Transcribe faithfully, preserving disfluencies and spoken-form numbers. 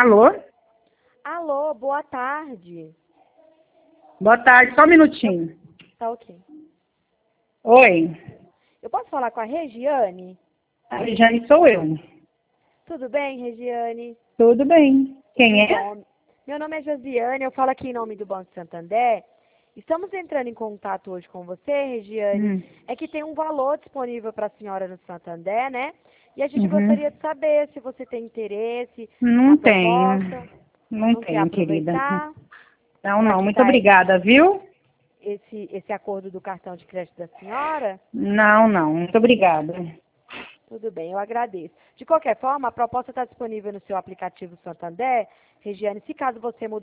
Alô? Alô, boa tarde. Boa tarde, só um minutinho. Tá ok. Oi, Eu posso falar com a Regiane? a Regiane sou eu. Tudo bem, Regiane? Tudo bem. Quem é? Bom, meu nome é Josiane, eu falo aqui em nome do Banco Santander. Estamos entrando em contato hoje com você, Regiane. Hum. É que tem um valor disponível para a senhora no Santander, né? E a gente Uhum. gostaria de saber se você tem interesse Não na tenho. proposta. Não Não quer tenho, querida. aproveitar? Não, Como é não. que Muito está obrigada, viu? esse, esse acordo do cartão de crédito da senhora? Não, não. Muito obrigada. Tudo bem, eu agradeço. De qualquer forma, a proposta está disponível no seu aplicativo Santander. Regiane, se caso você mudar